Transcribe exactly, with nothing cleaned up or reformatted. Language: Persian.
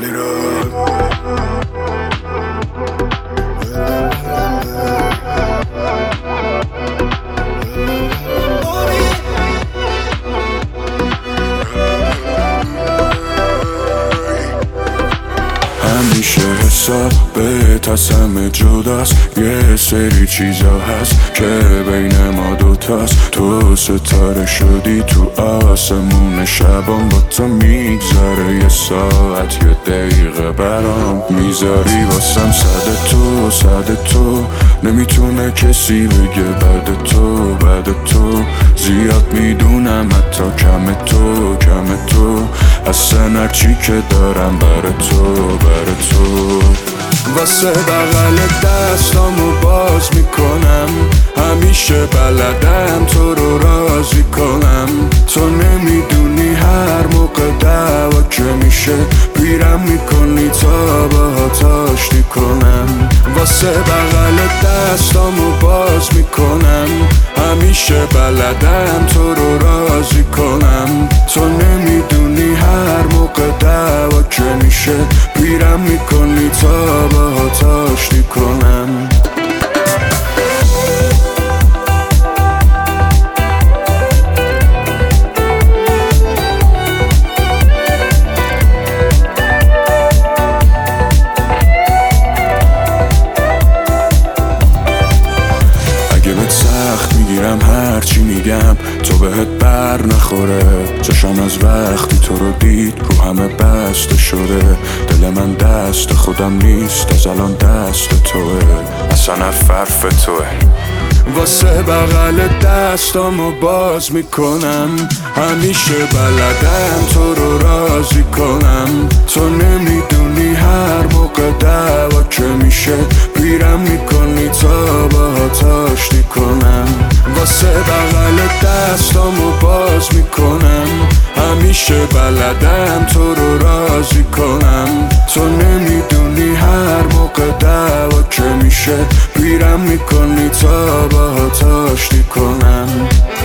علی را همیشه حساب بهت از همه جداست. یه سری چیزا هست که بین ما دوتاست. تو ستاره شدی تو آسمون شبام، با تو میگذره یه ساعت یه دقیقه برام میذاری واسم صد تو صد تو. نمیتونه کسی بگه بعد تو بعد تو. زیاد میدونم حتی کم تو کم تو. اصلا هرچی که دارم بر تو بر تو. واسه بغل دستامو باز میکنم. همیشه بلدم تو رو راضی کنم. تو نمیدونی هر موقع دعوا که میشه پیرم میکنی تا باهات آشتی کنم. واسه بغل دستامو باز میکنم. همیشه بلدم تو رو راضی کنم. تو نمیدونی هر موقع دعوا که میشه پیرم میکنی تا باهات آشتی کنم. سخت میگیرم هرچی میگم تو بهت بر نخوره. چشم از وقتی تو رو دید رو همه بسته شده. دل من دست خودم نیست از الان دست توه. اصلا حرف توه. واسه بغل دستامو باز میکنم. همیشه بلدم تو رو راضی کنم. تو نمیدونی هر موقع دعوا که میشه پیرم میکنی تا باهات آشتی کنم. واسه بغل دستامو باز میکنم. همیشه بلدم تو رو راضی کنم. تو نمیدونی هر موقع دعوا که میشه پیرم میکنی تا باهات آشتی کنم.